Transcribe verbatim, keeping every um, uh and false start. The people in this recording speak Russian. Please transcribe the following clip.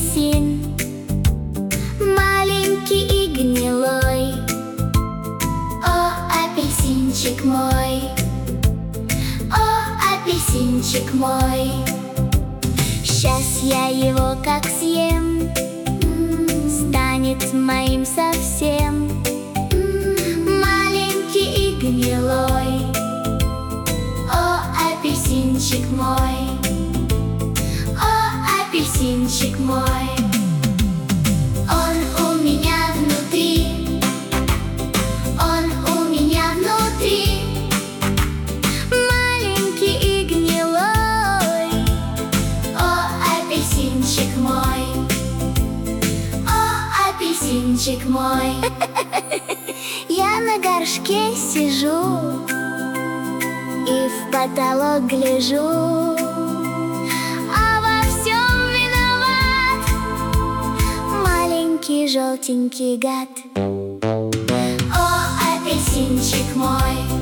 апельсин, маленький и гнилой. О, апельсинчик мой, о, апельсинчик мой. Сейчас я его как съем, станет моим совсем. Маленький и гнилой, о, апельсинчик мой, о, апельсинчик мой. Он у меня внутри, он у меня внутри, маленький и гнилой, о, апельсинчик мой, о, апельсинчик мой. Я на горшке сижу и в потолок гляжу, а во всем виноват маленький желтенький гад. О, апельсинчик мой,